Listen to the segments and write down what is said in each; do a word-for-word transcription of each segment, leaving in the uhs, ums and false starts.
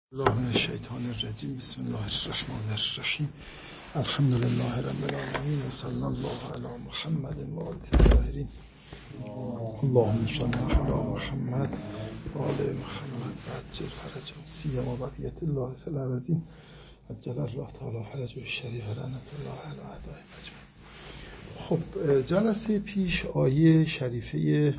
الله من الشیطان الرجیم. بسم الله الرحمن الرحیم. الحمد لله رب العالمین و صلی الله علی محمد و آله الطاهرین. اللهم صل علی محمد و آل محمد و عجل فرجهم سیما بقیت الله فی الارضین عجل الله تعالی فرجه الشریف رحمت الله علی اعدائهم اجمعین. خب جلسه پیش آیه شریفه،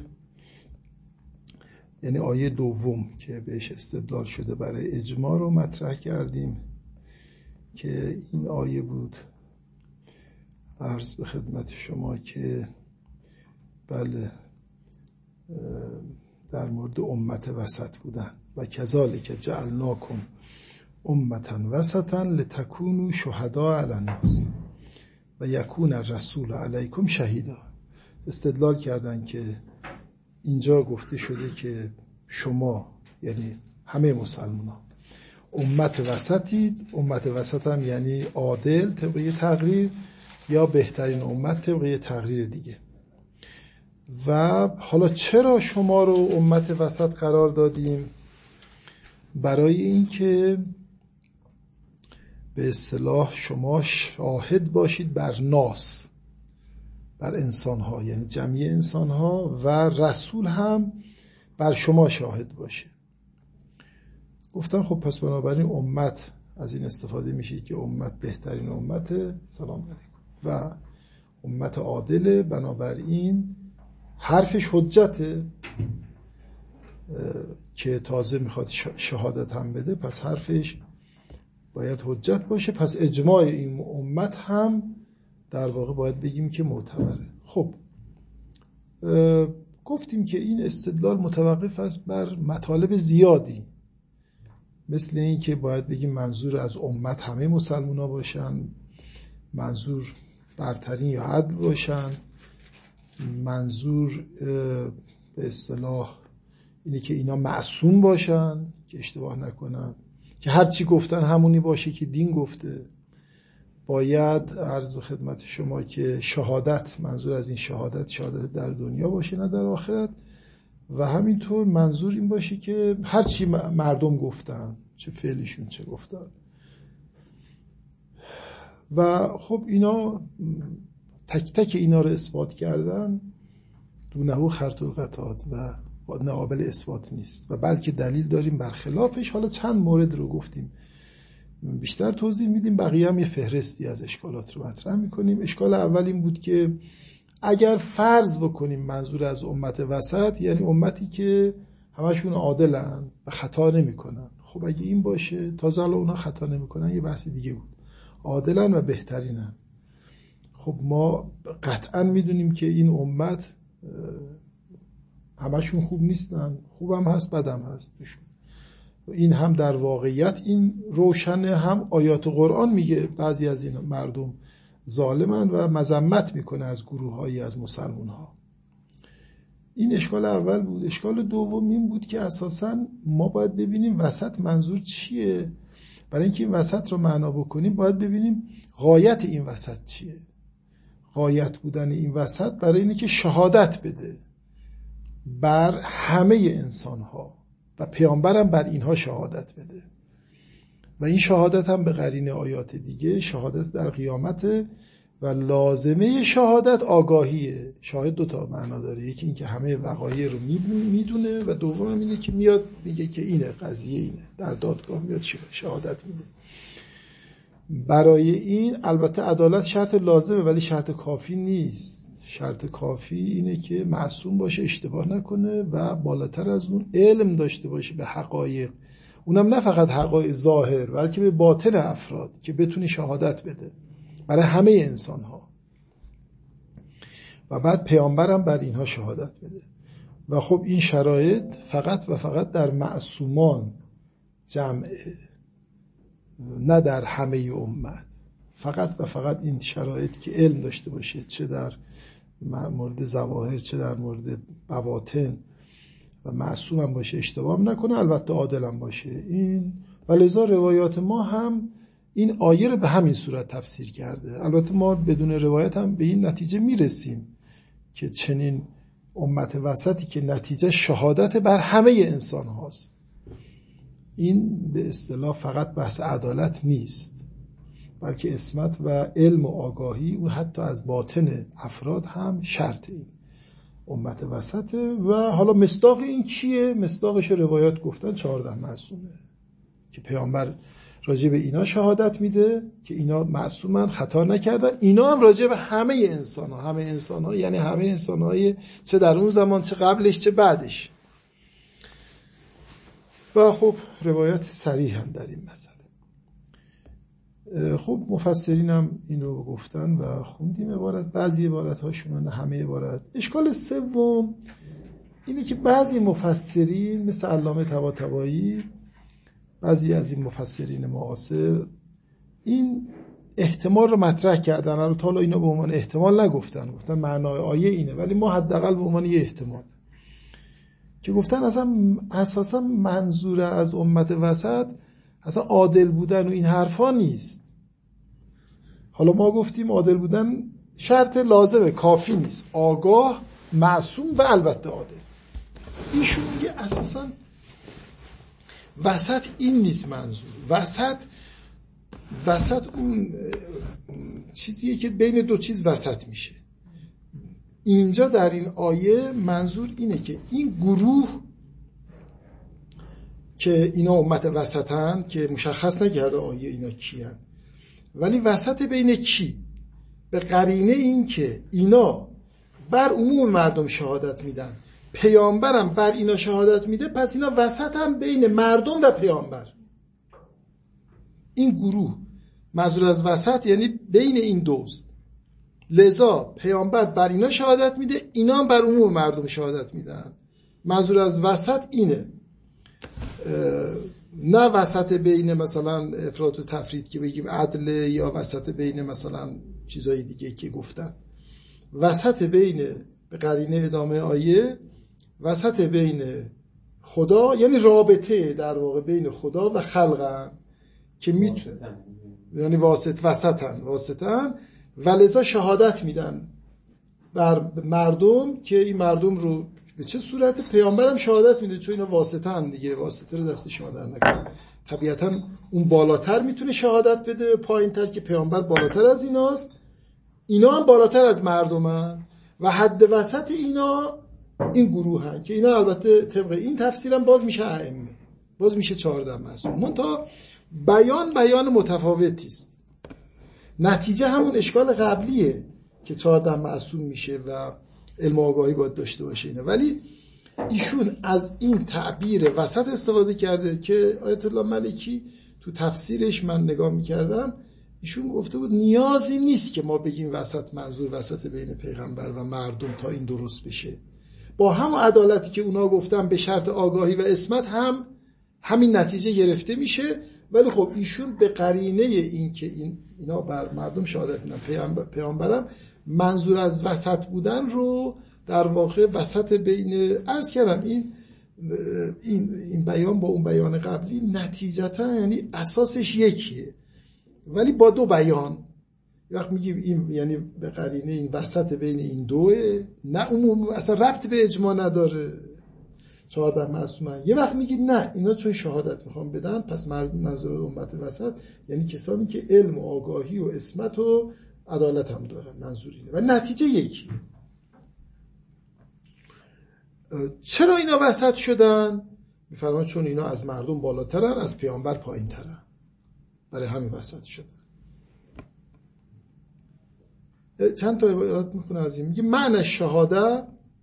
یعنی آیه دوم که بهش استدلال شده برای اجماع رو مطرح کردیم که این آیه بود. عرض به خدمت شما که بله در مورد امت وسط بودن و کذالک جعلناکم امة وسطا لتکونوا شهداء علی الناس و یکون الرسول علیکم شهیدا. استدلال کردن که اینجا گفته شده که شما، یعنی همه مسلمان ها، امت وسطید. امت وسط هم یعنی عادل طبقه تقریر یا بهترین امت طبقه تقریر دیگه. و حالا چرا شما رو امت وسط قرار دادیم؟ برای این که به اصطلاح شما شاهد باشید بر ناس، بر انسان ها، یعنی جمعی انسان ها، و رسول هم بر شما شاهد باشه. گفتن خب پس بنابراین امت، از این استفاده میشه که امت بهترین امت، سلام علیکم، و امت عادله، بنابراین حرفش حجته که تازه میخواد شهادت هم بده، پس حرفش باید حجت باشه، پس اجماع این امت هم در واقع باید بگیم که معتبره. خب گفتیم که این استدلال متوقف است بر مطالب زیادی، مثل این که باید بگیم منظور از امت همه مسلمان ها باشن، منظور برترین یا عدل باشن، منظور به اصطلاح اینه که اینا معصوم باشن که اشتباه نکنن، که هر چی گفتن همونی باشه که دین گفته. باید عرض به خدمت شما که شهادت، منظور از این شهادت شهادت در دنیا باشه نه در آخرت، و همینطور منظور این باشه که هر چی مردم گفتن، چه فعلشون چه گفتن. و خب اینا تک تک اینا رو اثبات کردن، دونه خرط القطعات و ناقابل اثبات نیست، و بلکه دلیل داریم بر خلافش. حالا چند مورد رو گفتیم، بیشتر توضیح میدیم، بقیه هم یه فهرستی از اشکالات رو مطرح میکنیم. اشکال اول این بود که اگر فرض بکنیم منظور از امت وسط یعنی امتی که همشون عادلن و خطا نمیکنن، خب اگه این باشه، تازه حالا اونا خطا نمیکنن یه بحث دیگه بود، عادلن و بهترینن. خب ما قطعا میدونیم که این امت همشون خوب نیستن، خوبم هست بدم هست توشون. این هم در واقعیت این روشنه، هم آیات قرآن میگه بعضی از این مردم ظالمن و مذمت میکنه از گروه‌هایی از مسلمان ها. این اشکال اول بود. اشکال دوم این بود که اساساً ما باید ببینیم وسط منظور چیه. برای اینکه این وسط رو معنا بکنیم باید ببینیم غایت این وسط چیه. غایت بودن این وسط برای اینه که شهادت بده بر همه انسان ها و پیامبرم بر اینها شهادت بده، و این شهادت هم به قرینه آیات دیگه شهادت در قیامت، و لازمه شهادت آگاهیه. شاهد دو تا معنا داره، یکی این که همه وقایع رو میدونه، و دوم هم اینه که میاد میگه که اینه قضیه، اینه در دادگاه میاد شهادت میده. برای این البته عدالت شرط لازمه ولی شرط کافی نیست. شرط کافی اینه که معصوم باشه، اشتباه نکنه، و بالاتر از اون علم داشته باشه به حقایق، اونم نه فقط حقایق ظاهر بلکه به باطن افراد، که بتونه شهادت بده برای همه انسان ها، و بعد پیامبرم بر اینها شهادت بده. و خب این شرایط فقط و فقط در معصومان جمعه، نه در همه امت. فقط و فقط این شرایط که علم داشته باشه، چه در مورد ظواهر چه در مورد بواطن، و معصوم هم باشه، اشتباه هم نکنه، البته عادل هم باشه. این ولذا روایات ما هم این آیه رو به همین صورت تفسیر کرده. البته ما بدون روایت هم به این نتیجه میرسیم که چنین امت وسطی که نتیجه شهادت بر همه انسان هاست، این به اصطلاح فقط بحث عدالت نیست، بلکه عصمت و علم و آگاهی اون حتی از باطن افراد هم شرط این امت وسطه. و حالا مصداق این چیه؟ مصداقش روایات گفتن چهارده معصومه که پیامبر راجع به اینا شهادت میده که اینا معصومن، خطا نکردن. اینا هم راجع به همه انسان ها، همه انسان ها یعنی همه انسان های چه در اون زمان چه قبلش چه بعدش. و خب روایات صریح هم در این مسئله. خب مفسرین هم این رو گفتن و خوندیم عبارت، بعضی عبارت هاشون نه همه عبارت. اشکال سوم اینه که بعضی مفسرین مثل علامه طباطبایی، بعضی از این مفسرین معاصر این احتمال رو مطرح کردن. البته حالا اینا به عنوان احتمال نگفتن، گفتن معنای آیه اینه، ولی ما حداقل به عنوان یه احتمال که گفتن اصلا اساسا منظور از امت وسط اصلا عادل بودن و این حرفا نیست. حالا ما گفتیم عادل بودن شرط لازمه، کافی نیست، آگاه، معصوم و البته عادل. ایشون میگه اساسا وسط این نیست منظور. وسط وسط اون چیزیه که بین دو چیز وسط میشه. اینجا در این آیه منظور اینه که این گروه که اینا امت وسطن که مشخص نکرده آیه اینا کیان، ولی وسط بین کی؟ به قرینه این که اینا بر عموم مردم شهادت میدن، پیامبرم بر اینا شهادت میده، پس اینا وسط هم بین مردم و پیامبر. این گروه منظور از وسط یعنی بین این دوست. لذا پیامبر بر اینا شهادت میده، اینا هم بر عموم مردم شهادت میدن. منظور از وسط اینه، نه وسط بین مثلا افراط و تفرید که بگیم عدل، یا وسط بین مثلا چیزای دیگه که گفتن. وسط بین، به قرینه ادامه آیه، وسط بین خدا یعنی رابطه در واقع بین خدا و خلقن که میتونن یعنی واسط وسطن واسطن و لذا شهادت میدن بر مردم که این مردم رو به چه صورت؟ پیامبرم شهادت میده چون اینا واسطن دیگه، واسطه رو دست شما در نکنه. طبیعتا اون بالاتر میتونه شهادت بده، پایینتر که پیامبر بالاتر از ایناست، اینا هم بالاتر از مردمن و حد وسط اینا این گروه هن که اینا البته طبق این تفسیرم باز میشه ائمه، باز میشه چهارده معصوم. منتها بیان بیان متفاوتی است. نتیجه همون اشکال قبلیه که چهارده معصوم میشه و علم و آگاهی باید داشته باشه اینا. ولی ایشون از این تعبیر وسط استفاده کرده که آیت الله ملکی تو تفسیرش من نگاه میکردم، ایشون گفته بود نیازی نیست که ما بگیم وسط منظور وسط بین پیغمبر و مردم تا این درست بشه. با همون عدالتی که اونا گفتن به شرط آگاهی و عصمت هم همین نتیجه گرفته میشه. ولی خب ایشون به قرینه این که این اینا بر مردم شهادت میدن، پیامبر پیامبرم منظور از وسط بودن رو در واقع وسط بین، عرض کردم این این این بیان با اون بیان قبلی نتیجتا یعنی اساسش یکیه ولی با دو بیان. وقت میگیم این یعنی به قرینه این وسط بین این دوه، نه عموم اصلا ربط به اجماع نداره چهارده معصومن. یه وقت میگید نه اینا چون شهادت میخوام بدن پس مردم منظور امت وسط یعنی کسانی که علم و آگاهی و عصمت و عدالت هم دارن، منظور اینه و نتیجه یکیه. چرا اینا وسط شدن؟ میفرمان چون اینا از مردم بالاترن، از پیامبر پایینترن، برای همین وسط شدن. چند تا عبارت میکنه از این، میگه معنی شهاده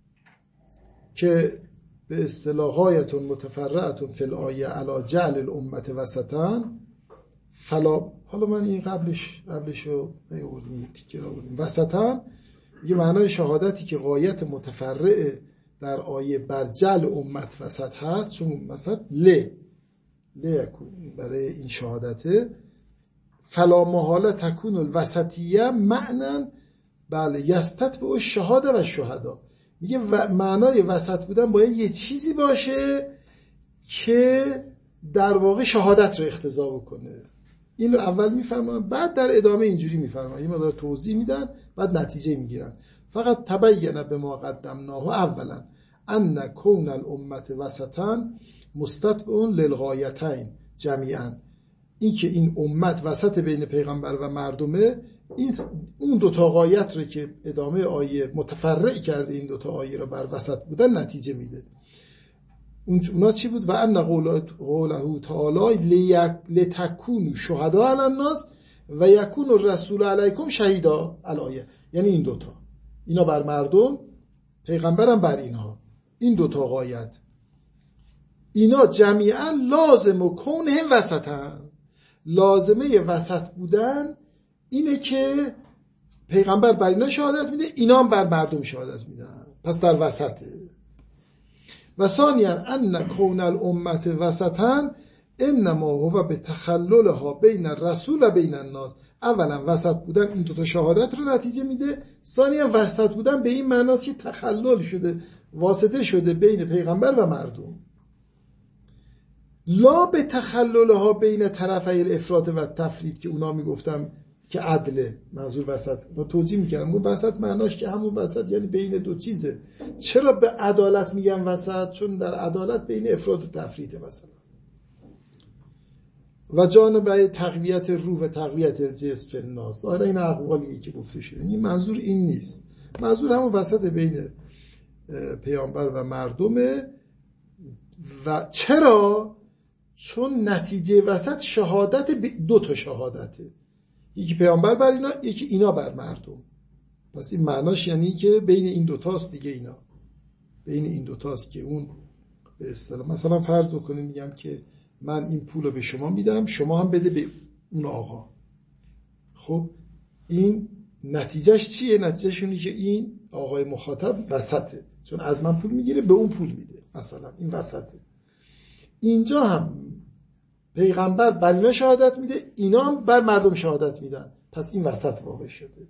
که به اصطلاح غایتون متفرعتون فی الآیه علی جعل الامت وسطن فلا. حالا من این قبلش قبلشو نیاوردم، یه تیکه رو آوردم. وسطن میگه معنای شهادتی که غایت متفرع در آیه بر جعل امت وسط هست، چون وسط ل ل برای این شهادته، فلا محاله تکون الوسطیه معنی بله یستت به شهاده و شهدا. میگه معنای وسط بودن باید یه چیزی باشه که در واقع شهادت رو اقتضا بکنه. این رو اول میفرمان، بعد در ادامه اینجوری میفرمان، این مقدار توضیح میدن بعد نتیجه میگیرن. فقط تبین به ما قدمناه اولا ان کون الامت وسطا مستتبعون للغایتین جمیعا، این که این امت وسط بین پیغمبر و مردمه، این اون دوتا غایت رو که ادامه آیه متفرع کرده این دوتا آیه رو بر وسط بودن نتیجه میده. اونا چی بود؟ و ان قوله تعالی لتکونوا شهداء علی الناس و یکون الرسول علیکم شهیدا الایه، یعنی این دوتا، اینا بر مردم، پیغمبرم بر اینها، این دوتا غایت اینا جمیعا لازم و کونهم وسطن. لازمه وسط بودن اینه که پیغمبر بر اینا شهادت میده، اینا هم بر مردم شهادت میدن، پس در وسطه. و ثانیا ان کون الامه وسطا انما هو به تخللها بین الرسول و بین الناس. اولا وسط بودن این دوتا شهادت رو نتیجه میده، ثانیا وسط بودن به این معناست که تخلل شده، واسطه شده بین پیغمبر و مردم، لا به تخللها بین طرفی الافراط و تفرید که اونا میگفتم که عدله. منظور وسط ما توجیه میکردم، گفت وسط معناش که همون وسط یعنی بین دو چیزه. چرا به عدالت میگم وسط؟ چون در عدالت بین افراط و تفریطه مثلا. و جانب تقویت روح و تقویت الجسم فی الناس. آره این اقوالیه که گفته شده، این منظور این نیست. منظور همون وسط بین پیامبر و مردمه. و چرا؟ چون نتیجه وسط شهادت دو تا شهادته، یکی پیامبر بر اینا، یکی اینا بر مردم. پس این معناش یعنی که بین این دوتاست دیگه، اینا بین این دوتاست که اون به اصطلاح مثلا فرض بکنیم میگم که من این پولو به شما میدم، شما هم بده به اون آقا. خب این نتیجهش چیه؟ نتیجهش اینه که این آقای مخاطب وسطه، چون از من پول میگیره به اون پول میده، مثلا این وسطه. اینجا هم پیغمبر بر اینا شهادت میده، اینا هم بر مردم شهادت میدن، پس این وسط واقع شده.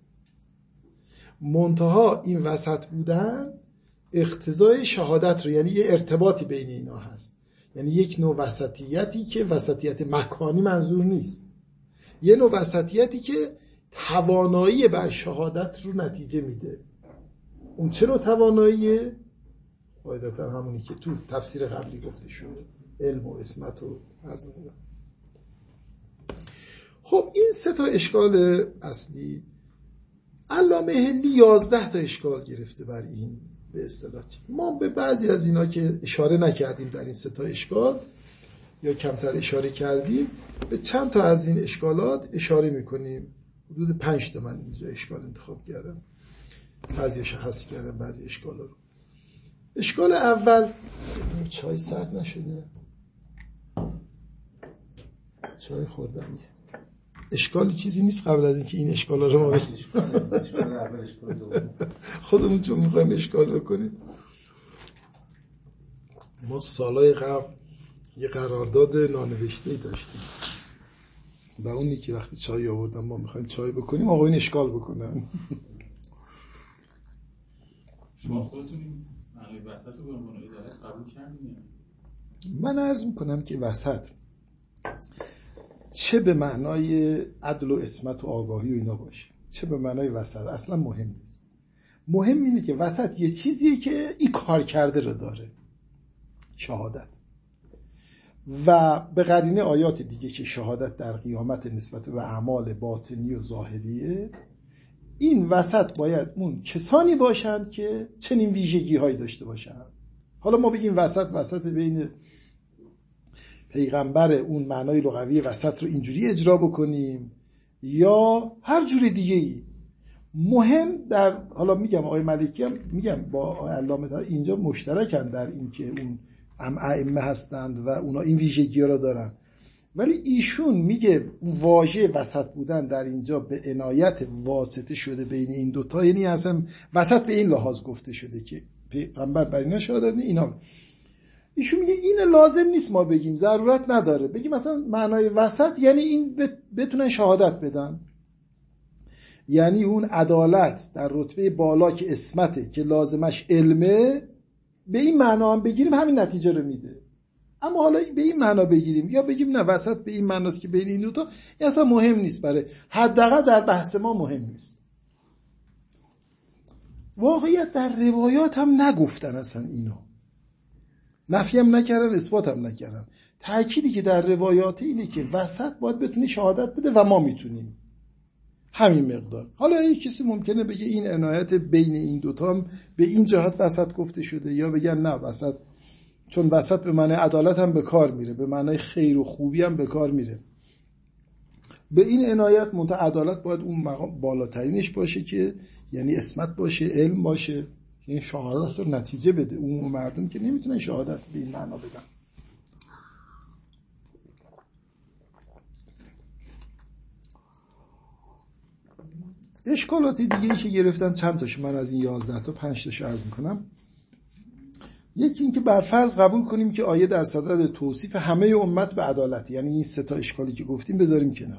منتها این وسط بودن اقتضای شهادت رو، یعنی یه ارتباطی بین اینا هست، یعنی یک نوع وسطیتی که وسطیت مکانی منظور نیست، یه نوع وسطیتی که توانایی بر شهادت رو نتیجه میده. اون چه نوع تواناییه؟ قاعدتا همونی که تو تفسیر قبلی گفته شد، علم و عصمت و عرض اینا. خب این سه تا اشکال اصلی، علامه حلی یازده تا اشکال گرفته بر این به اصطلاح. ما به بعضی از اینا که اشاره نکردیم در این سه تا اشکال یا کمتر اشاره کردیم، به چند تا از این اشکالات اشاره میکنیم. حدود پنج تا من اینجا اشکال انتخاب کردم، بعضیش حذف کردم بعضی اشکالا رو. اشکال اول، چای سرد نشده؟ چای خوردم. اشکالی چیزی نیست قبل از اینکه این اشکالا رو ما بگیم. اشکال اول، اشکال دوم خودمون چون میخوایم اشکال بکنیم. ما سالهای قبل یه قرارداد نانوشته‌ای داشتیم و اونی که وقتی چای آوردن ما میخوایم چای بکنیم، آقا این اشکال بکنن. شما خودتون معنی وسط رو به عنوان ادالت قبول کردین؟ من عرض میکنم که وسط چه به معنای عدل و عصمت و آگاهی و اینا باشه، چه به معنای وسط، اصلا مهم نیست. مهم اینه که وسط یه چیزیه که این کار کرده رو داره، شهادت. و به قرینه آیات دیگه که شهادت در قیامت نسبت به اعمال باطنی و ظاهریه، این وسط باید اون کسانی باشند که چنین ویژگی هایی داشته باشند. حالا ما بگیم وسط وسط بین پیغمبر، اون معنای لغوی وسط رو اینجوری اجرا بکنیم یا هر جور دیگه ای. مهم در، حالا میگم آقای ملکی هم میگم با علامه اینجا مشترکن در این که اون ائمه هستند و اونا این ویژگی ها رو دارن، ولی ایشون میگه واژه وسط بودن در اینجا به عنایت واسطه شده بین این دوتا، یعنی اصلا وسط به این لحاظ گفته شده که پیغمبر بر اینا شهادت میده، اینا. ایشون میگه این لازم نیست ما بگیم، ضرورت نداره بگیم مثلا معنای وسط یعنی این بتونن شهادت بدن، یعنی اون عدالت در رتبه بالا که عصمته که لازمش علمه، به این معنا هم بگیریم همین نتیجه رو میده. اما حالا به این معنا بگیریم یا بگیم نه وسط به این معناست که بین این دوتا، این اصلا مهم نیست، برای حداقل در بحث ما مهم نیست. واقعیت در روایات هم نگفتن اصلا اینا، نفی هم نکردن، اثبات هم نکردن. تأکیدی که در روایات اینه که وسط باید بتونه شهادت بده و ما میتونیم، همین مقدار. حالا یک کسی ممکنه بگه این عنایت بین این دوتا هم به این جهت وسط گفته شده، یا بگن نه وسط چون وسط به معنی عدالت هم به کار میره، به معنی خیر و خوبی هم به کار میره. به این عنایت منتها عدالت باید اون مقام بالاترینش باشه که یعنی عصمت باشه، علم باشه، این شهادت رو نتیجه بده. اون مردم که نمیتونن شهادت به این معنا بدن. اشکالات دیگه ای که گرفتن چند تاش، من از این یازده تا پنج تاش عرض میکنم. یکی این که بر فرض قبول کنیم که آیه در صدد توصیف همه امت به عدالت، یعنی این سه تا اشکالی که گفتیم بذاریم کنار.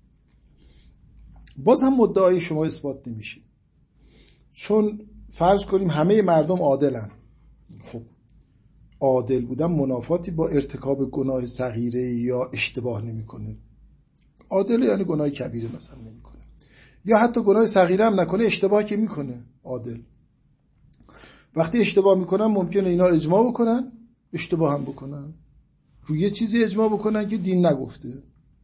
باز هم مدعای شما اثبات نمیشه، چون فرض کنیم همه مردم عادلن. خب عادل بودن منافاتی با ارتکاب گناه صغیره یا اشتباه نمیکنه. عادل یعنی گناه کبیره مثلا نمیکنه، یا حتی گناه صغیره هم نکنه، اشتباه که میکنه. عادل وقتی اشتباه میکنن ممکنه اینا اجماع بکنن، اشتباه هم بکنن، روی یه چیزی اجماع بکنن که دین نگفته.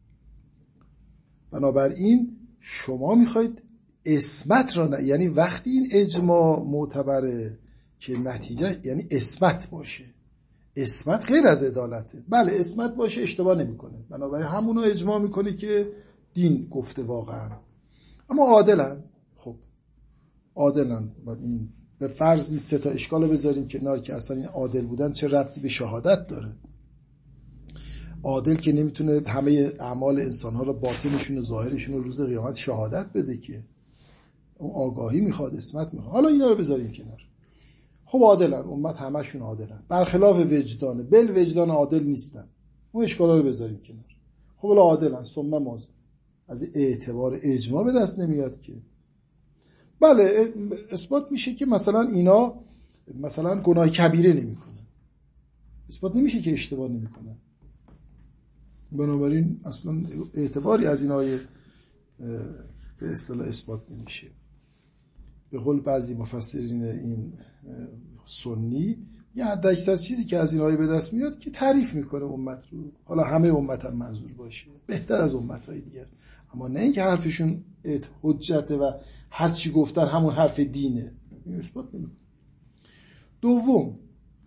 بنابراین شما میخواید عصمت را نه، یعنی وقتی این اجماع معتبره که نتیجه یعنی عصمت باشه. عصمت غیر از عدالته. بله عصمت باشه اشتباه نمیکنه، بنابراین همونو اجماع میکنه که دین گفته واقعا. اما عادلن. خب عادلن، بعد این به فرض این سه تا اشکالو بذاریم کنار که اصلا این عادل بودن چه ربطی به شهادت داره. عادل که نمیتونه همه اعمال انسان‌ها رو، باطنشون و ظاهرشون رو روز قیامت شهادت بده، که اون آگاهی میخواد، عصمت میخواد. حالا اینا رو بذاریم کنار. خب عادلن، امت همشون عادلن، برخلاف وجدان، بل وجدان عادل نیستن. اون اشکالا رو بذاریم کنار. خب حالا عادلن، ثم ماذا؟ از اعتبار اجماع به دست نمیاد که. بله اثبات میشه که مثلا اینا مثلا گناه کبیره نمیکنن، اثبات نمیشه که اشتباه نمیکنن. بنابراین اصلا اعتباری از این آیه به اصطلاح اثبات نمیشه. به قول بعضی مفسرین این سنی، یه حد اکثر چیزی که از این آیه به دست میاد که تعریف میکنه امت رو. حالا همه امت هم منظور باشه، بهتر از امتهای دیگه است، اما نه اینکه حرفشون حجته و هر چی گفتن همون حرف دینه. این اثبات نمیکنه. دوم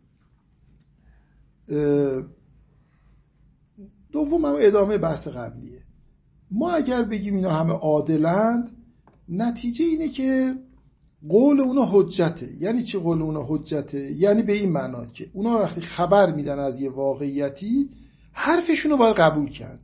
دوم هم ادامه بحث قبلیه. ما اگر بگیم اینا همه عادلند، نتیجه اینه که قول اونا حجته. یعنی چی قول اونا حجته؟ یعنی به این معنا که اونا وقتی خبر میدن از یه واقعیتی، حرفشون رو باید قبول کرد،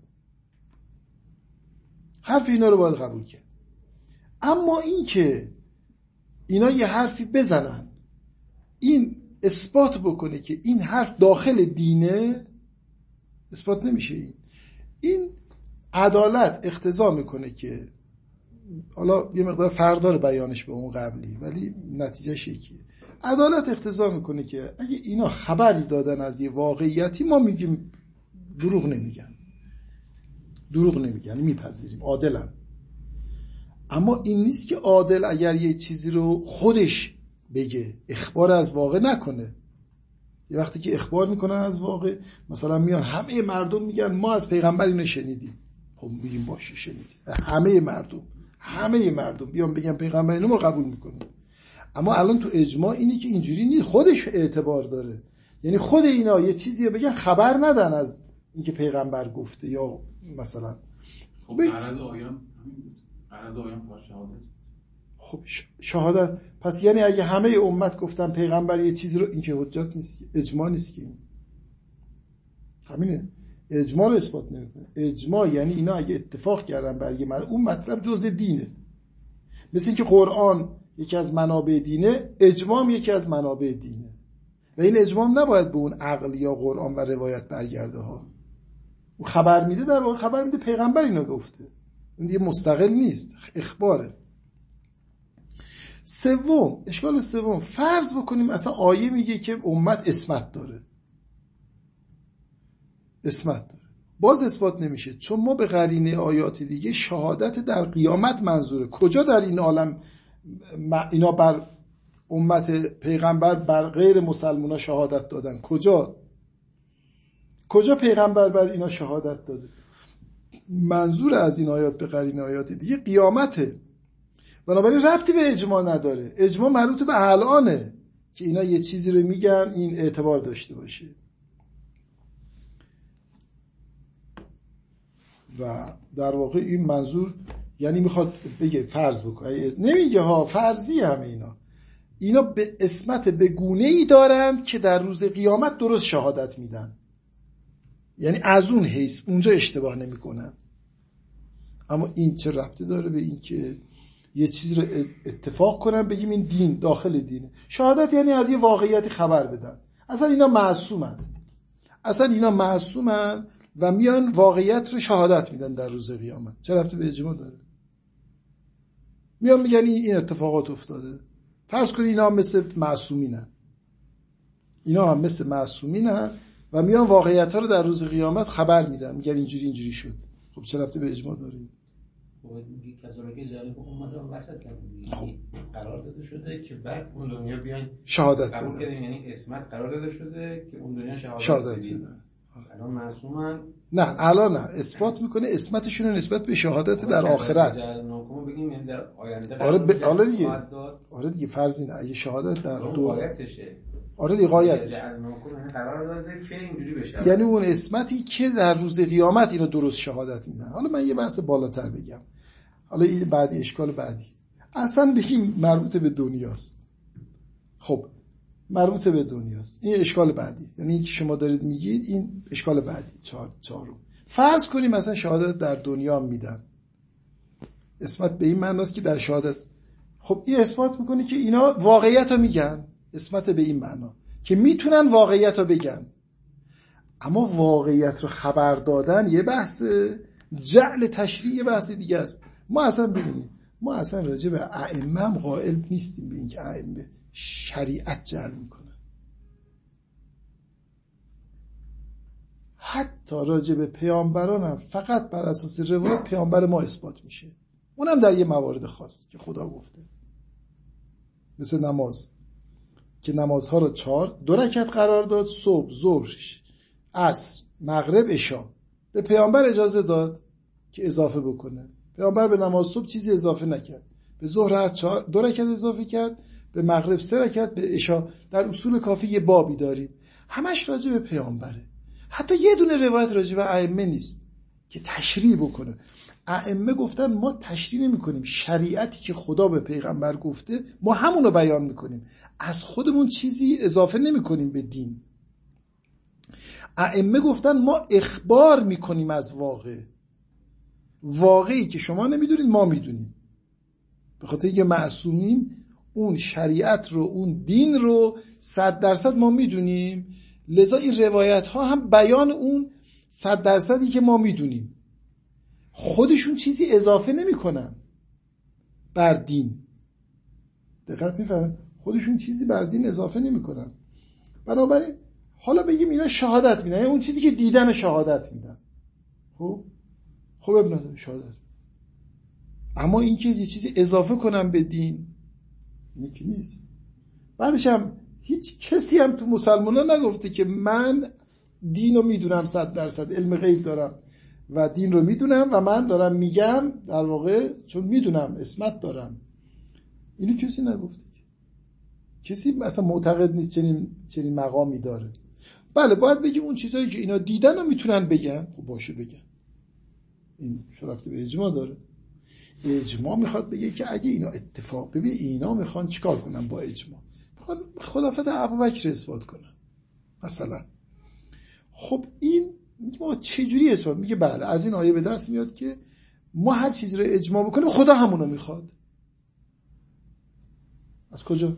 حرف اینا رو باید قبول کرد. اما این که اینا یه حرفی بزنن، این اثبات بکنه که این حرف داخل دینه، اثبات نمیشه. این این عدالت اقتضا میکنه که، حالا یه مقدار فرق داره بیانش به اون قبلی ولی نتیجهش یکیه. عدالت اقتضا میکنه که اگه اینا خبری دادن از یه واقعیتی، ما میگیم دروغ نمیگن، دروغ نمیگن، میپذیریم، عادلن. اما این نیست که عادل اگر یه چیزی رو خودش بگه، اخبار از واقع نکنه. یه وقتی که اخبار میکنن از واقع، مثلا میان همه مردم میگن ما از پیغمبر اینو شنیدیم، خب میگیم باشه شنیدیم. همه مردم همه مردم بیان بگن پیغمبر اینو ما قبول میکنیم. اما الان تو اجماع اینی که اینجوری نیست، خودش اعتبار داره. یعنی خود اینا یه چیزی بگن خبر ندن از اینکه پیغمبر گفته، یا مثلا خب عرض آیام همین بود، عرض آیام شهادت. خب شهادت پس یعنی اگه همه امت گفتن پیغمبر یه چیزی رو، این که حجت نیست، اجماع نیست که. همینه، اجماع رو اثبات نمیکنه. اجماع یعنی اینا اگه اتفاق کردن بر یه مطلب، اون مطلب جزء دینه. مثل اینکه قرآن یکی از منابع دینه، اجماع یکی از منابع دینه، و این اجماع نباید به اون عقل یا قرآن و روایت برگرده ها. اون خبر میده، در واقع خبر میده پیغمبر اینو گفته، اون دیگه مستقل نیست، اخباره. سوم، اشکال سوم، فرض بکنیم اصلا آیه میگه که امت عصمت داره، عصمت داره، باز اثبات نمیشه، چون ما به قرینه آیات دیگه شهادت در قیامت منظوره. کجا در این عالم اینا بر امت پیغمبر بر غیر مسلمونا شهادت دادن؟ کجا؟ کجا پیغمبر بر اینا شهادت داده؟ منظور از این آیات به قرین آیات دیگه قیامته، بنابراین ربطی به اجماع نداره. اجماع مربوط به الانه که اینا یه چیزی رو میگن این اعتبار داشته باشه. و در واقع این منظور یعنی میخواد بگه فرض بکنه، نمیگه ها فرضی همه اینا اینا به اسمت به گونه‌ای دارن که در روز قیامت درست شهادت میدن، یعنی از اون حیث اونجا اشتباه نمیکنن. اما این چه ربطی داره به این که یه چیزی رو اتفاق کنن بگیم این دین داخل دینه؟ شهادت یعنی از یه واقعیتی خبر بدن. اصلا اینا معصومن، اصلا اینا معصومن و میان واقعیت رو شهادت میدن در روز قیامت. چه ربطی به اجماع داره؟ میان میگن این اتفاقات افتاده. فرض کنید اینا هم مثل معصومینن، اینا هم مثل معصومینن و میان واقعیت ها رو در روز قیامت خبر میدن، میگن اینجوری اینجوری شد. خب چه ربطی به اجماع داره؟ باید میگه کذالک جعلناکم امة وسطا، خب قرار داده شده که بعد اون دنیا بیاین شهادت بدن، یعنی اسمت قرار داده شده که اون دنیا شهادت, شهادت بدن. الان معصومن؟ نه الان نه، اثبات میکنه اسمتشون رو نسبت به شهادت در آخرت. جعلناکم بگیم یعنی در آینده. آره ب... آره دیگه آره دیگه فرض اینه اگه شهادت در دو غایتشه. آره دیگه غایتشه، جعلناکم قرار داده که اینجوری بشه، یعنی اون اسمتی که در روز قیامت اینو درست شهادت میدن. حالا من یه بحث بالاتر بگم، حالا این بعدی اشکال بعدی اصلا بگیم مربوط به دنیاست. خب مربوط به دنیاست، این اشکال بعدی، یعنی این که شما دارید میگید این اشکال بعدی. چهار چهارم فرض کنیم مثلا شهادت در دنیا میدن، اسمت به این معناست که در شهادت، خب این اثبات میکنه که اینا واقعیت رو میگن، اسمت به این معنا که میتونن واقعیت رو بگن. اما واقعیت رو خبر دادن یه بحث، جعل تشریع یه بحث دیگه است. ما اصلا ببینیم ما اصلا راجع به ائمه هم قائل نیستیم به این که ائمه شریعت جعل میکنن. حتی راجع به پیامبران هم فقط بر اساس روایت پیامبر ما اثبات میشه، اونم در یه موارد خاص که خدا گفته، مثل نماز که نمازها رو چهار دو رکعت قرار داد، صبح، ظهر، عصر، مغرب، عشا. به پیامبر اجازه داد که اضافه بکنه. پیامبر به نماز صبح چیزی اضافه نکرد، به ظهر دو رکعت اضافه کرد، به مغرب سه رکعت، به عشا. در اصول کافی یه بابی داریم همش راجع به پیامبره. حتی یه دونه روایت راجع به ائمه نیست که تشریح بکنه. ائمه گفتن ما تشریح نمی کنیم، شریعتی که خدا به پیغمبر گفته ما همونو بیان میکنیم، از خودمون چیزی اضافه نمی کنیم به دین. ائمه گفتن ما اخبار میکنیم از واقع، واقعی که شما نمیدونید ما میدونیم، به خاطر اینکه معصومیم اون شریعت رو، اون دین رو صد درصد ما میدونیم. لذا این روایت ها هم بیان اون صد درصدی که ما میدونیم. خودشون چیزی اضافه نمی کنن بر دین، دقت میفرمایید؟ خودشون چیزی بر دین اضافه نمی کنن. بنابراین حالا بگیم اینا شهادت میدن، یعنی اون چیزی که دیدن شهادت میدن. خب خب ابن شهادت، اما این که یه چیزی اضافه کنم به دین این که نیست. بعدش هم هیچ کسی هم تو مسلمانان نگفته که من دین رو میدونم، صد درصد علم غیب دارم و دین رو میدونم و من دارم میگم در واقع چون میدونم اسمت دارم. اینو کسی نگفته، کسی مثلا معتقد نیست چنین چنین مقامی داره. بله باید بگیم اون چیزایی که اینا دیدن رو میتونن بگن، خب باشه بگن. این شرفت به اجماع داره. اجماع میخواد بگه که اگه اینا اتفاق ببین، اینا میخوان چیکار کنن با اجماع؟ میخوان خلافت ابوبکر اثبات کنن مثلا. خب این ما چجوری اثبات؟ میگه بله از این آیه به دست میاد که ما هر چیزی رو اجماع بکنیم خدا همونو میخواد. از کجا؟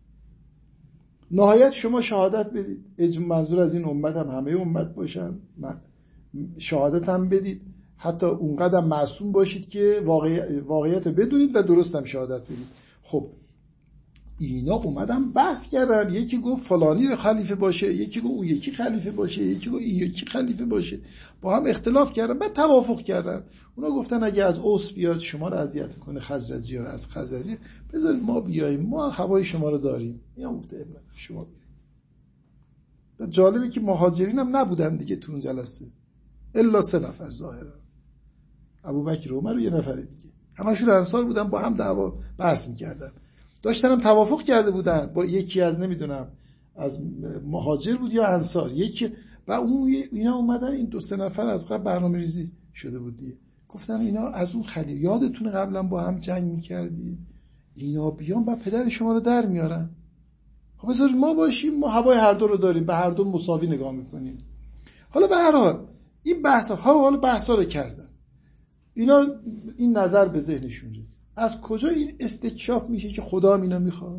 نهایت شما شهادت بدید، اجماع منظور از این امت هم همه امت باشن، شهادت هم بدید، حتی اونقدر معصوم باشید که واقع... واقعیت رو بدونید و درست هم شهادت بدید. خب اینا اومدن بحث کردن، یکی گفت فلانی رو خلیفه باشه، یکی گفت اون یکی خلیفه باشه، یکی گفت این یکی خلیفه باشه، با هم اختلاف کردن، بعد توافق کردن. اونا گفتن اگه از اوس بیاد شما رو اذیت کنه، خزرجی رو از خزرجی بذارید ما بیاییم، ما هوای شما رو داریم. میام گفته ابن شما بیایید. جالبه که مهاجرین هم نبودن دیگه تو اون جلسه، الا سه نفر ظاهرا، ابوبکر و عمر و یه نفر دیگه، همشون انصار بودن، با هم دعوا بحث میکردن، داشتن هم توافق کرده بودن با یکی از نمیدونم از مهاجر بود یا انصار، یکی و اون اینا اومدن، این دو سه نفر از قبل برنامه ریزی شده بود دیگه، گفتن اینا از اون خلیفه یادتونه قبلا با هم جنگ میکردید، اینا بیان و پدر شما رو در میارن، خب بذارید ما باشیم، ما هوای هر دو رو داریم، به هر دو مساوی نگاه میکنیم. حالا به هر حال این بحث ها رو حالا بحث ها رو کردن، اینا این نظر به ذهنشون رسید. از کجا این استکشاف میشه که خدا هم اینا میخواد؟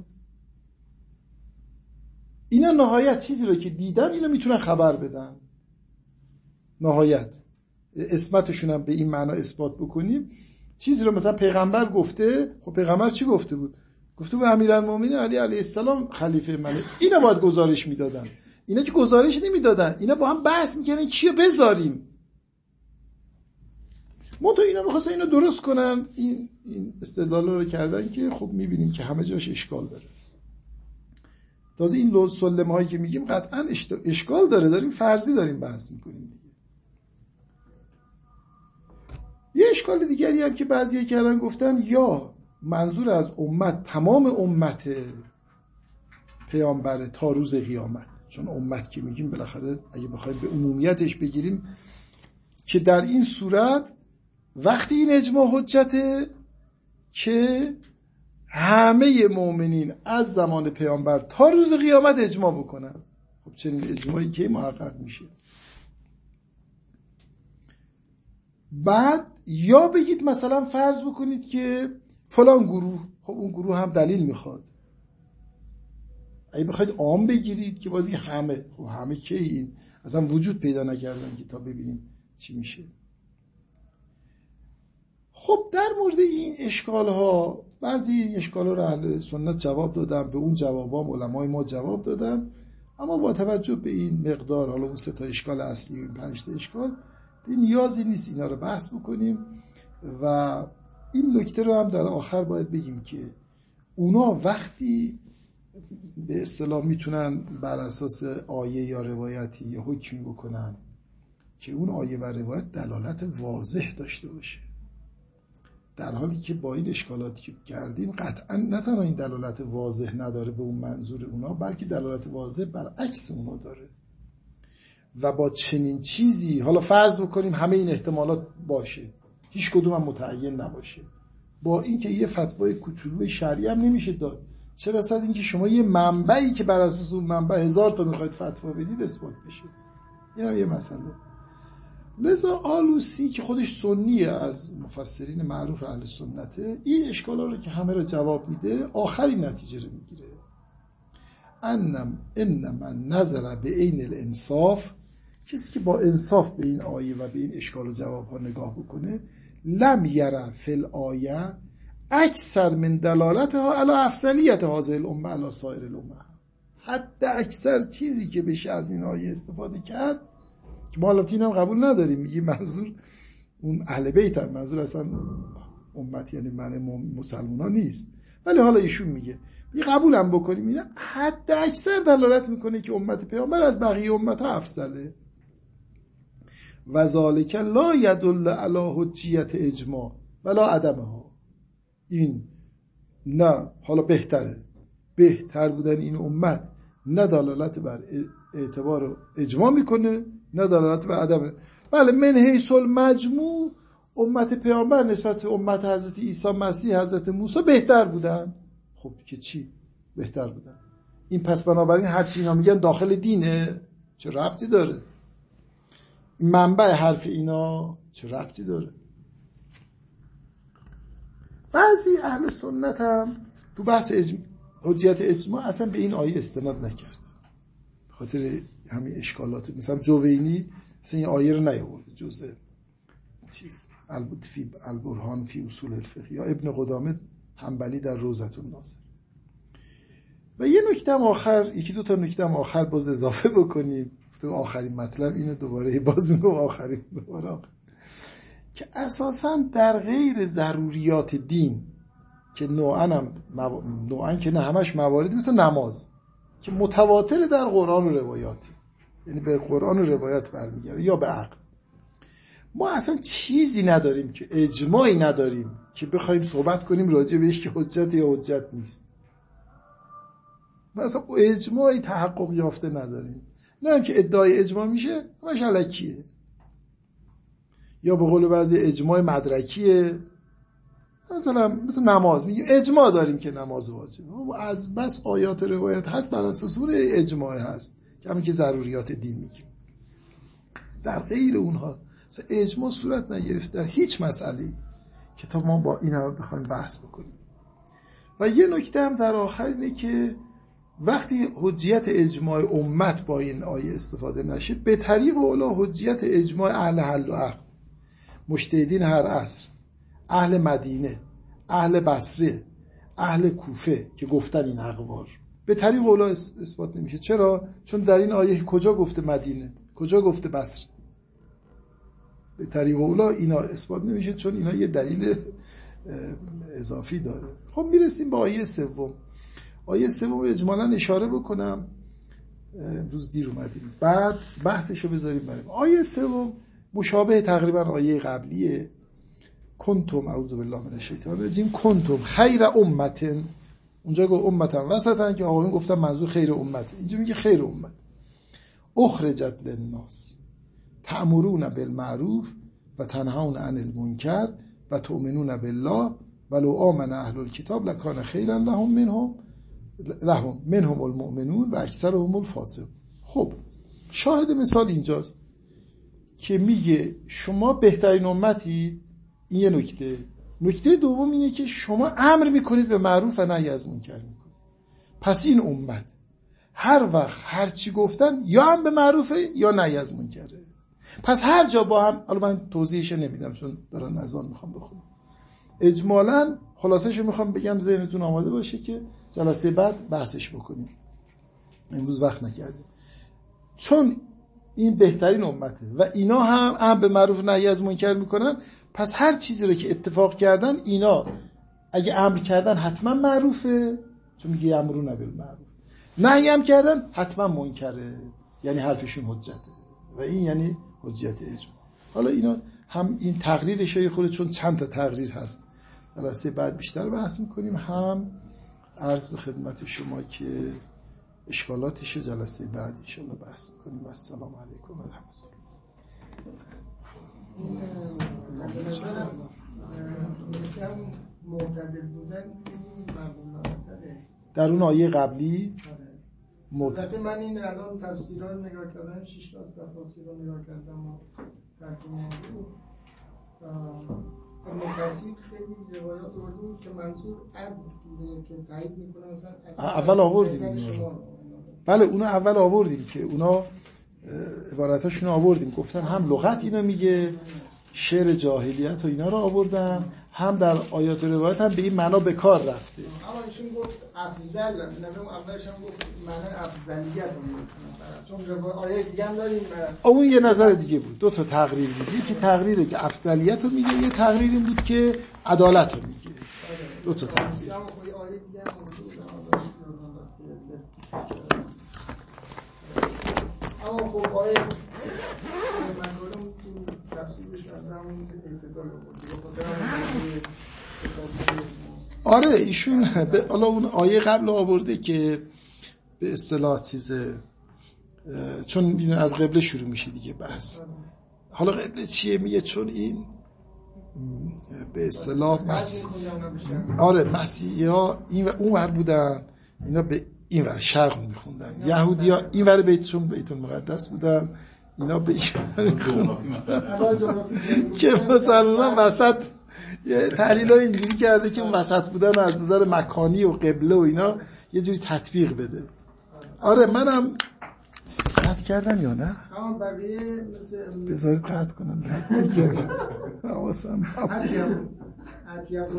اینا نهایت چیزی رو که دیدن اینا میتونن خبر بدن، نهایت اسمتشون هم به این معنا اثبات بکنیم، چیزی رو مثلا پیغمبر گفته، خب پیغمبر چی گفته بود؟ گفته بود امیرالمومنین علی علیه السلام خلیفه منه، اینا باید گزارش میدادن، اینا که گزارش نمیدادن، اینا با هم بحث میکردن کیو بذاریم. منتها اینا میخواستن اینو درست کنن، این این استدلال رو کردن که خب میبینیم که همه جاش اشکال داره. تازه این سلم هایی که میگیم قطعا اشکال داره، داریم فرضی داریم بحث میکنیم دیگه. یه اشکال دیگری هم که بعضیا کردن، گفتن یا منظور از امت تمام امت پیامبره تا روز قیامت، چون امت که میگیم بالاخره اگه بخوایم به عمومیتش بگیریم که در این صورت وقتی این اجماع حجته که همه مؤمنین از زمان پیامبر تا روز قیامت اجماع بکنن. خب چنین اجماعی که محقق میشه؟ بعد یا بگید مثلا فرض بکنید که فلان گروه، خب اون گروه هم دلیل میخواد، اگه بخواید عام بگیرید که باید همه، خب همه که این اصلا وجود پیدا نکردن که تا ببینیم چی میشه. خب در مورد این اشکال ها بعضی اشکال ها رو اهل سنت جواب دادن، به اون جواب ها علمای ما جواب دادن، اما با توجه به این مقدار، حالا اون سه تا اشکال اصلی و این پنج تا اشکال، نیازی نیست اینا رو بحث بکنیم. و این نکته رو هم در آخر باید بگیم که اونا وقتی به اصطلاح میتونن بر اساس آیه یا روایتی یا حکمی بکنن که اون آیه و روایت دلالت واضح داشته باشه، در حالی که با این اشکالاتی که کردیم قطعا نه تنها این دلالت واضح نداره به اون منظور اونا، بلکه دلالت واضح برعکس اونا داره. و با چنین چیزی حالا فرض بکنیم همه این احتمالات باشه، هیچ کدوم هم متعین نباشه، با اینکه یه فتوای کوچولوی شرعی هم نمیشه داد، چه رسد اینکه شما یه منبعی که بر اساس اون منبع هزار تا میخواید فتوا بدید اثبات بشه. این هم یه مسئله. لذا آلوسی که خودش سنیه، از مفسرین معروف اهل سنته، این اشکالا رو که همه رو جواب میده، آخرین نتیجه رو میگیره، انم انما نظر به عین الانصاف، کسی که با انصاف به این آیه و به این اشکال و جواب ها نگاه بکنه، لم یره فی الآیه اکثر من دلالتها علی افضلیت هذه الامه علی سایر الامه، حتی اکثر چیزی که بشه از این آیه استفاده کرد که ما البته اینم قبول نداریم، میگی منظور اون اهل بیت هم، منظور اصلا امت یعنی من مسلمان نیست، ولی حالا ایشون میگه بی قبولم بکنیم اینا حتی اکثر دلالت میکنه که امت پیامبر از بقیه امت ها افضله. و ذالک لا یدل علی حجیت اجماع ولا عدمها، این نه حالا بهتره، بهتر بودن این امت نه دلالت بر اعتبار اجماع میکنه نه دلالت بر عدمه. بله من حیث المجموع امت پیامبر نسبت به امت حضرت عیسی مسیح حضرت موسی بهتر بودن. خب که چی بهتر بودن؟ این پس بنابراین هر چی اینا میگن داخل دینه؟ چه ربطی داره؟ منبع حرف اینا چه ربطی داره؟ بعضی اهل سنت هم تو بحث اجم... حجیت اجماع اصلا به این آیه استناد نکردن، به خاطر همین اشکالات. مثلا جوینی اصلا این آیه رو نیاورده جزء چیز البتفی البرهان فی اصول الفقه، یا ابن قدامه حنبلی در روضة الناظر. و یه نکته آخر، یکی دو تا نکته آخر باز اضافه بکنیم. تو آخرین مطلب اینه، دوباره باز میگم آخرین دوباره آخر. که اساساً در غیر ضروریات دین که نوعاً هم نوعاً که نه همش مواردی مثل نماز که متواتر در قرآن و روایاتی، یعنی به قرآن و روایات برمیگرده یا به عقل. ما اصلا چیزی نداریم که اجماعی نداریم که بخوایم صحبت کنیم راجع بهش که حجت یا حجت نیست. ما اصلا اجماعی تحقق یافته نداریم. نه هم که ادعای اجماع میشه همش الکیه، یا به قول بعضی اجماع مدرکیه. مثلا مثل نماز میگیم اجماع داریم که نماز واجبه، از بس آیات و روایات هست بر اساس اون اجماع هست که همین که ضروریات دین میگیم. در غیر اونها اجماع صورت نگرفت در هیچ مسئله‌ای که تا ما با این هم بخوایم بحث بکنیم. و یه نکته هم در آخر اینه که وقتی حجیت اجماع امت با این آیه استفاده نشه، به طریق اولا حجیت اجماع اهل حل و عقد، مجتهدین هر عصر، اهل مدینه، اهل بصره، اهل کوفه که گفتن این اقوال، به طریق اولا اثبات نمیشه. چرا؟ چون در این آیه کجا گفته مدینه، کجا گفته بصره؟ به طریق اولا اینا اثبات نمیشه چون اینا یه دلیل اضافی داره. خب میرسیم به آیه سوم. آیه سوم اجمالاً اشاره بکنم، امروز دیر اومدیم، بعد بحثشو بذاریم بریم. آیه سوم مشابه تقریبا آیه قبلیه. کنتم اعوذ بالله من الشیطان الرجیم کنتم خیر امتن، اونجا گفت امتن وسطن که آقایون گفتن منظور خیر امت، اینجا میگه خیر امت اخرجت للناس تأمرون بالمعروف و تنهون عن المنکر و تؤمنون بالله ولو آمن اهل الكتاب لکان خیرا لهم منهم لهم منهم المؤمنون و اکثرهم الفاسقون. خب شاهد مثال اینجاست که میگه شما بهترین امتی. این یه نکته. نکته دوم اینه که شما امر میکنید به معروف و نهی از منکر میکنید. پس این امت هر وقت هر چی گفتن یا هم به معروفه یا نهی از منکره. پس هر جا با هم، حالا من توضیحش نمیدم چون دارن اذان میخوام بخونم، اجمالاً خلاصه‌شو میخوام بگم ذهنتون آماده باشه که جلسه بعد بحثش بکنیم. امروز وقت نکردیم. چون این بهترین امته و اینا هم هم به معروف نهی از منکر میکنن، پس هر چیزی رو که اتفاق کردن اینا اگه امر کردن حتما معروفه، چون میگه امرون بالمعروف، نهی هم کردن حتما منکره، یعنی حرفشون حجته و این یعنی حجیت اجماع. حالا اینا هم این تقریرش یه خورده، چون چند تا تقریر هست جلسه بعد بیشتر بحث میکنیم، هم عرض به خدمت شما که اشکالاتش جلسه بعد ان شاء الله بحث میکنیم. و السلام علیکم و رحمت الله. معتدل بودن در اون آیه قبلی معتدل. من این الان تفسیرها رو نگاه کردم، شش تا تفاسیر رو نگاه کردم و ترجمه ابن کثیر خیلی روایات آوردیم که منظور عدل که تایید میکنه. مثلا اول آوردیم، بله اونو اول آوردیم که اونا عبارتاشون آوردیم، گفتن هم لغت اینو میگه، شعر جاهلیت و اینا رو آوردن، هم در آیات و روایات هم به این معنا به کار رفته. اما ایشون گفت افضل، نظرم اولش هم گفت معنی افضلیت رو میگه، چون روایت آیه دیگه هم داریم. اون یه نظر دیگه بود، دو تا تقریر دیدی که تقریری که افضلیت رو میگه، یه تقریر این بود که عدالت رو میگه. دو تا تقریر. آیه دیگه هم اما خب آیه من گفتم تو تفسیرش از همون اعتدال بود. آره ایشون به حالا اون آیه قبل آورده که به اصطلاح چیزه، چون این از قبله شروع میشه دیگه بحث. حالا قبله چیه میگه؟ چون این به اصطلاح مسیح، آره مسیحی ها این و اون ور بودن، اینا به این ور شرق میخوندن، یهودی ها این ور بیتون بیت المقدس بودن، اینا به این که مثلا وسط یه تحلیل ها اینجوری کرده که اون وسط بودن از نظر مکانی و قبله و اینا یه جوری تطبیق بده. آره منم قطع کردم یا نه؟ اما بقیه مثل بذارید قطع کنم. حواسم